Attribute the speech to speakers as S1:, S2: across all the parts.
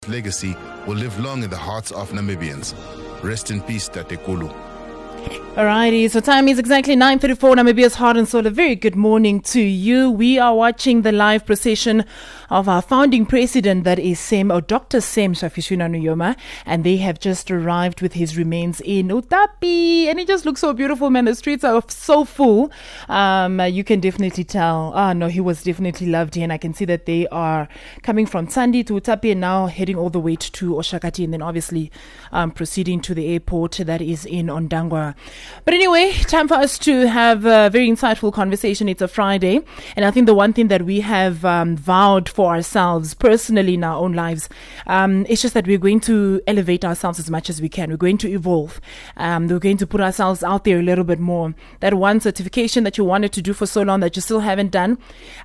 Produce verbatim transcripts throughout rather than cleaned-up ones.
S1: legacy will live long in the hearts of Namibians. Rest in peace, Tate Kulu.
S2: Alrighty, so time is exactly nine thirty-four, Namibia's heart and soul. A very good morning to you. We are watching the live procession of our founding president, that is Sem, or Doctor Sem Shafishuna Nujoma, and they have just arrived with his remains in Utapi, and it just looks so beautiful, man. The streets are so full. Um, you can definitely tell. Ah, no, he was definitely loved here, and I can see that they are coming from Tsandi to Utapi and now heading all the way to Oshakati, and then obviously um, proceeding to the airport that is in Ondangwa. But anyway, time for us to have a very insightful conversation. It's a Friday, and I think the one thing that we have um, vowed for ourselves personally in our own lives, um, it's just that we're going to elevate ourselves as much as we can. We're going to evolve. Um, we're going to put ourselves out there a little bit more. That one certification that you wanted to do for so long that you still haven't done,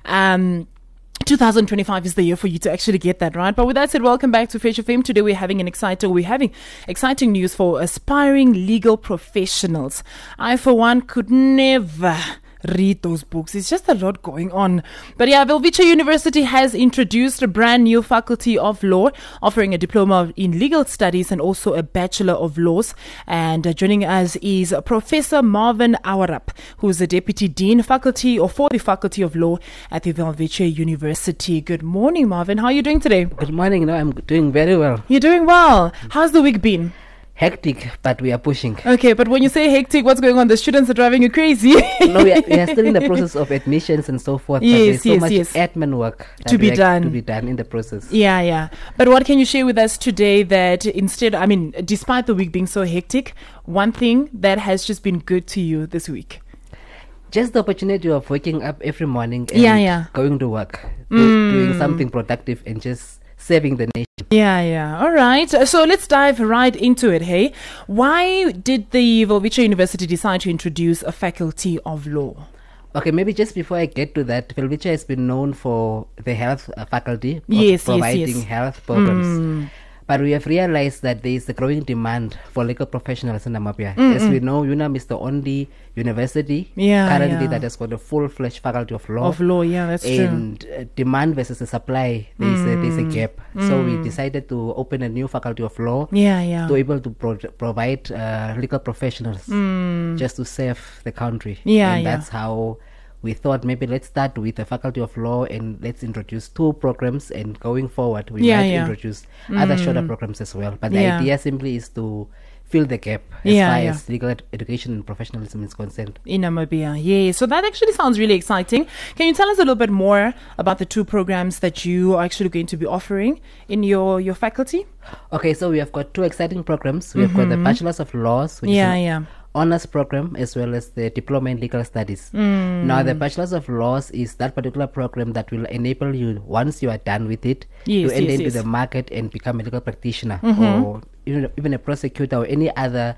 S2: um, two thousand twenty-five is the year for you to actually get that, right? But with that said, welcome back to Fresh F M. Today we're having an exciting, we're having exciting news for aspiring legal professionals. I, for one, could never read those books. It's just a lot going on. But yeah, Velvicha University has introduced a brand new faculty of law, offering a diploma in legal studies and also a bachelor of laws. And uh, joining us is Professor Marvin Awarap, who is the deputy dean faculty or for the faculty of law at the Velvicha University. Good morning, Marvin. How are you doing today?
S3: Good morning. No, I'm doing very well.
S2: You're doing well. How's the week been?
S3: Hectic, but we are pushing.
S2: Okay, but when you say hectic, what's going on? The students are driving you crazy.
S3: No, we are, we are still in the process of admissions and so forth.
S2: Yes,
S3: but there's so
S2: yes,
S3: much
S2: yes.
S3: admin work
S2: to be done.
S3: To be done in the process.
S2: Yeah, yeah. But what can you share with us today that instead, I mean, despite the week being so hectic, one thing that has just been good to you this week?
S3: Just the opportunity of waking up every morning and
S2: yeah, yeah.
S3: going to work,
S2: Mm.
S3: do, doing something productive and just serving the nation.
S2: Yeah, yeah. All right. So let's dive right into it, hey? Why did the Velvicha University decide to introduce a faculty of law?
S3: Okay, maybe just before I get to that, Velvicha has been known for the health uh, faculty,
S2: Yes,
S3: providing
S2: yes, yes.
S3: health programs.
S2: Mm.
S3: But we have realized that there is a growing demand for legal professionals in Namibia.
S2: Mm-mm.
S3: As we know, UNAM is the only university
S2: Yeah,
S3: currently
S2: yeah.
S3: that has got a full-fledged faculty of law.
S2: Of law, yeah, that's true.
S3: And uh, demand versus the supply, there is a, there is a gap. So we decided to open a new faculty of law
S2: Yeah, yeah.
S3: to be able to pro- provide uh, legal professionals just to serve the country.
S2: Yeah,
S3: and
S2: yeah.
S3: that's how we thought maybe let's start with the faculty of law and let's introduce two programs, and going forward we
S2: Yeah,
S3: might
S2: yeah.
S3: introduce other shorter programs as well. But the
S2: Yeah.
S3: idea simply is to fill the gap as
S2: Yeah,
S3: far
S2: yeah.
S3: as legal ed- education and professionalism is concerned.
S2: In Namibia, yeah. So that actually sounds really exciting. Can you tell us a little bit more about the two programs that you are actually going to be offering in your, your faculty?
S3: Okay, so we have got two exciting programs. We have got the Bachelor's of Laws, which
S2: Yeah,
S3: is an
S2: yeah.
S3: honors program, as well as the Diploma in Legal Studies.
S2: Mm.
S3: Now, the Bachelor's of Laws is that particular program that will enable you, once you are done with it,
S2: Yes,
S3: to enter
S2: yes,
S3: into
S2: yes.
S3: the market and become a legal practitioner,
S2: Mm-hmm.
S3: or even, even a prosecutor, or any other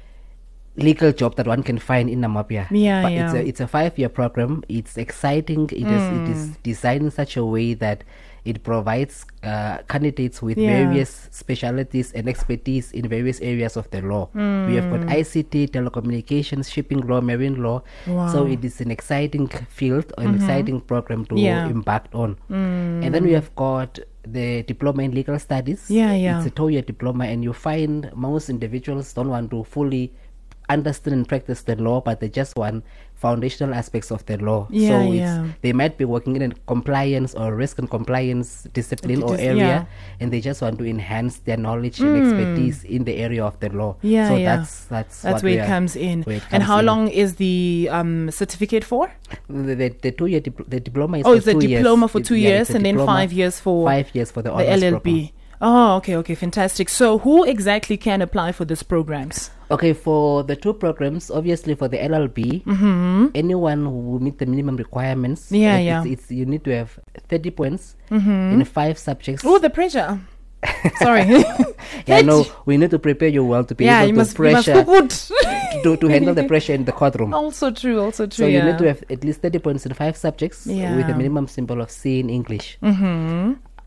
S3: legal job that one can find in Namibia.
S2: Yeah,
S3: but
S2: yeah.
S3: it's a it's a five year program. It's exciting. It is it is
S2: Mm.
S3: designed in such a way that it provides uh, candidates with
S2: Yeah.
S3: various specialities and expertise in various areas of the law. We have got I C T, telecommunications, shipping law, marine law.
S2: Wow.
S3: So it is an exciting field, an exciting program to
S2: Yeah.
S3: embark on. And then we have got the Diploma in Legal Studies.
S2: Yeah, yeah.
S3: It's a two-year diploma, and you find most individuals don't want to fully understand and practice the law, but they just want foundational aspects of the law.
S2: Yeah,
S3: so it's,
S2: yeah.
S3: they might be working in a compliance or risk and compliance discipline or
S2: Dis-
S3: area,
S2: yeah.
S3: and they just want to enhance their knowledge and expertise in the area of the law.
S2: Yeah,
S3: so
S2: yeah.
S3: that's that's
S2: That's
S3: what
S2: where
S3: we
S2: it
S3: are-
S2: comes in.
S3: where it
S2: And
S3: comes
S2: how
S3: in.
S2: long is the um, certificate for?
S3: The, the, the two year dipl- the diploma is
S2: Oh,
S3: for
S2: it's a
S3: two
S2: diploma
S3: years.
S2: for
S3: It-
S2: two
S3: yeah,
S2: years
S3: it's a
S2: and then
S3: diploma,
S2: five years for
S3: five years for the,
S2: the
S3: honors
S2: L L
S3: program.
S2: B. Oh, okay, okay, fantastic. So who exactly can apply for these programs?
S3: Okay, for the two programs, obviously for the L L B, anyone who will meet the minimum requirements.
S2: Yeah,
S3: it-
S2: yeah.
S3: It's, it's you need to have thirty points in five subjects.
S2: Oh, the pressure. Sorry.
S3: Yeah, no, we need to prepare you well to be
S2: yeah,
S3: able
S2: you
S3: to
S2: must, you must
S3: pressure
S2: cook good.
S3: to, to handle the pressure in the courtroom.
S2: Also true, also true.
S3: So you
S2: yeah.
S3: need to have at least thirty points in five subjects
S2: Yeah.
S3: with a minimum symbol of C in English.
S2: Mm-hmm.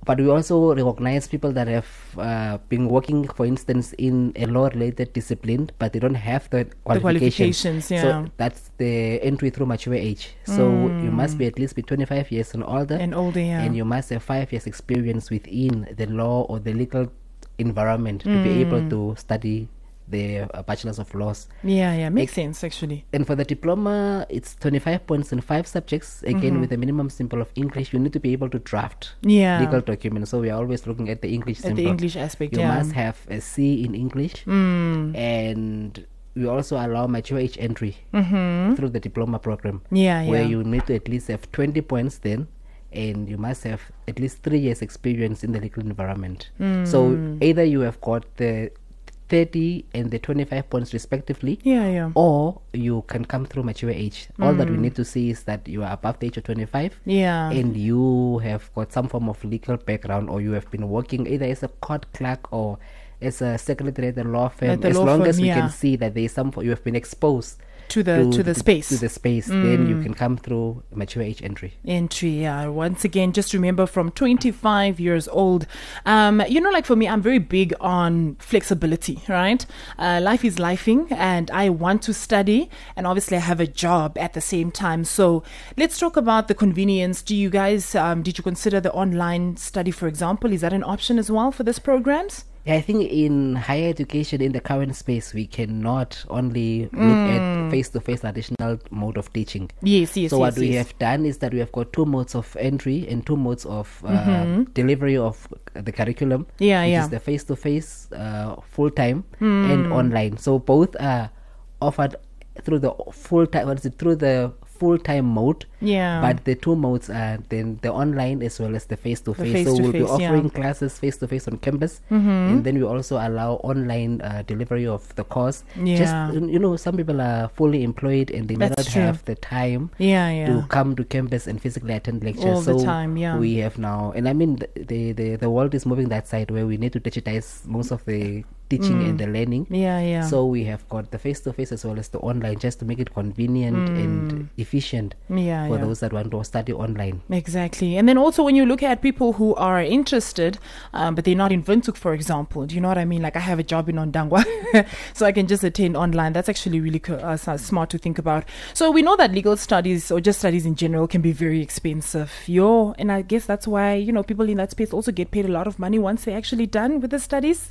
S3: but we also recognize people that have uh, been working, for instance, in a law-related discipline, but they don't have the qualifications.
S2: qualifications, yeah.
S3: So that's the entry through mature age. So you must be at least be twenty-five years and older,
S2: And older, yeah.
S3: and you must have five years experience within the law or the legal environment to be able to study the uh, bachelor's of laws.
S2: Yeah, yeah, makes sense actually.
S3: And for the diploma, it's twenty-five points in five subjects. Again, with a minimum symbol of English, you need to be able to draft
S2: Yeah.
S3: legal documents. So we are always looking at the English
S2: At
S3: symbol.
S2: the English aspect,
S3: You
S2: yeah.
S3: must have a C in English,
S2: Mm.
S3: and we also allow mature age entry
S2: Mm-hmm.
S3: through the diploma program,
S2: Yeah,
S3: where
S2: yeah.
S3: you need to at least have twenty points then, and you must have at least three years experience in the legal environment.
S2: Mm.
S3: So either you have got the thirty and the twenty-five points respectively,
S2: Yeah, yeah.
S3: or you can come through mature age. All that we need to see is that you are above the age of twenty-five,
S2: Yeah.
S3: and you have got some form of legal background, or you have been working either as a court clerk or as a secretary at the law firm.
S2: At the
S3: As
S2: law
S3: long
S2: firm,
S3: as we
S2: yeah.
S3: can see that there is some, you have been exposed
S2: To the to the space.
S3: to the space, then you can come through mature age entry.
S2: Entry, yeah. Once again, just remember from twenty-five years old. Um, you know, like for me, I'm very big on flexibility, right? Uh, life is lifing, and I want to study, and obviously I have a job at the same time. So let's talk about the convenience. Do you guys, um, did you consider the online study, for example? Is that an option as well for these programs?
S3: Yeah, I think in higher education, in the current space, we cannot only look at face-to-face traditional mode of teaching.
S2: Yes, yes,
S3: So
S2: yes.
S3: what we
S2: yes.
S3: have done is that we have got two modes of entry and two modes of uh, delivery of the curriculum.
S2: Yeah,
S3: which
S2: yeah.
S3: is the face-to-face, uh, full-time, and online. So both are offered through the full-time, what is it, through the full-time mode.
S2: Yeah.
S3: But the two modes are then the online as well as the face-to-face.
S2: The
S3: So we'll be
S2: face-to-face, yeah.
S3: offering classes face-to-face on campus, and then we also allow online uh, delivery of the course.
S2: Yeah.
S3: Just, you know, some people are fully employed and they may
S2: That's
S3: not
S2: true.
S3: have the time
S2: Yeah, yeah.
S3: to come to campus and physically attend lectures.
S2: All the
S3: so
S2: time, yeah.
S3: we have now, and I mean, the, the the the world is moving that side where we need to digitize most of the teaching and the learning.
S2: Yeah, yeah.
S3: So we have got the face-to-face as well as the online, just to make it convenient and efficient
S2: Yeah,
S3: for
S2: yeah.
S3: those that want to study online.
S2: Exactly. And then also when you look at people who are interested, um, but they're not in Windhoek, for example, do you know what I mean? Like I have a job in Ondangwa, so I can just attend online. That's actually really co- uh, s- smart to think about. So we know that legal studies or just studies in general can be very expensive. Yo, and I guess that's why, you know, people in that space also get paid a lot of money once they're actually done with the studies.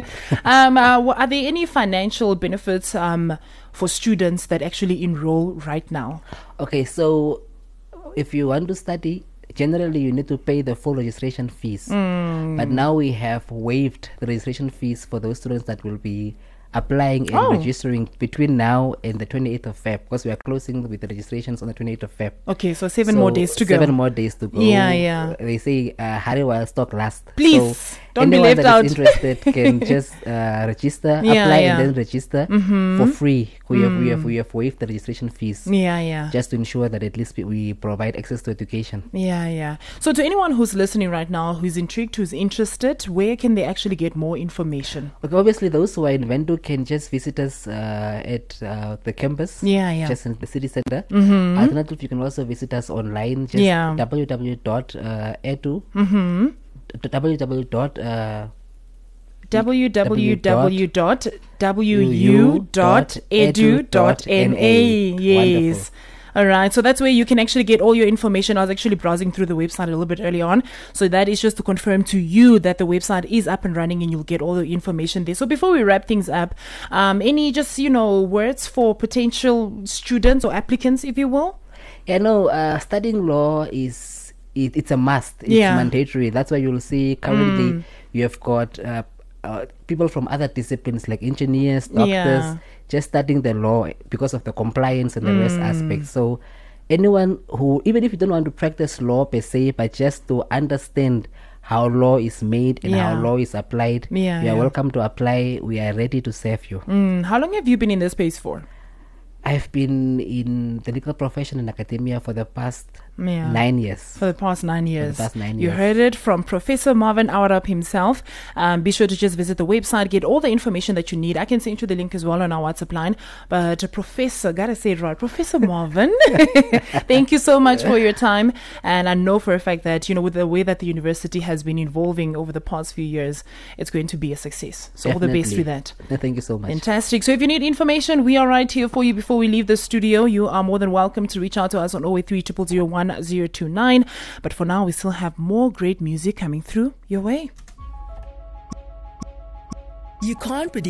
S2: um, uh, wh- are there any financial benefits um, for students that actually enroll right now?
S3: Okay, so if you want to study, generally you need to pay the full registration fees. But now we have waived the registration fees for those students that will be applying and
S2: Oh.
S3: registering between now and the twenty-eighth of Feb, because we are closing with the registrations on the twenty-eighth of Feb.
S2: Okay, so seven
S3: So
S2: more days to go.
S3: Seven more days to go.
S2: Yeah, yeah.
S3: They say uh, hurry while stock lasts.
S2: Please,
S3: so
S2: don't be
S3: anyone
S2: left
S3: that is
S2: out.
S3: interested can just uh, register,
S2: Yeah,
S3: apply,
S2: yeah.
S3: and then register for free. We have we have we have waived the registration fees
S2: Yeah, yeah.
S3: just to ensure that at least we- we provide access to education.
S2: Yeah, yeah. So to anyone who's listening right now, who's intrigued, who's interested, where can they actually get more information?
S3: Okay, obviously those who are in Windhoek can just visit us uh, at uh, the campus.
S2: Yeah, yeah.
S3: Just in the city center. Mm-hmm. Alternatively, you can also visit us online. Just
S2: Yeah.
S3: www dot edu.
S2: Mm-hmm.
S3: www dot uh,
S2: w w w dot w u dot edu dot n a. Yes.
S3: Wonderful.
S2: All right. So that's where you can actually get all your information. I was actually browsing through the website a little bit early on. So that is just to confirm to you that the website is up and running and you'll get all the information there. So before we wrap things up, um, any just, you know, words for potential students or applicants, if you will?
S3: Yeah, no, uh, studying law is it, it's a must. It's
S2: Yeah.
S3: mandatory. That's why you'll see currently you have got uh, uh, people from other disciplines like engineers, doctors,
S2: Yeah.
S3: just studying the law because of the compliance and the rest aspects. So anyone who, even if you don't want to practice law per se, but just to understand how law is made and
S2: Yeah.
S3: how law is applied,
S2: Yeah,
S3: you are
S2: yeah.
S3: welcome to apply. We are ready to serve you.
S2: Mm, how long have you been in this space for?
S3: I've been in the legal profession in academia for the past
S2: Yeah.
S3: nine years.
S2: For the past nine years.
S3: For the past nine
S2: you
S3: years.
S2: heard it from Professor Marvin Awarab himself. Um, be sure to just visit the website, get all the information that you need. I can send you the link as well on our WhatsApp line. But uh, Professor, gotta say it right, Professor Marvin, thank you so much for your time. And I know for a fact that, you know, with the way that the university has been evolving over the past few years, it's going to be a success. So all the best with that.
S3: Thank you so much.
S2: Fantastic. So if you need information, we are right here for you. Before we leave the studio, you are more than welcome to reach out to us on zero eight three zero zero zero one zero two nine. But for now, we still have more great music coming through your way.
S4: You can't predict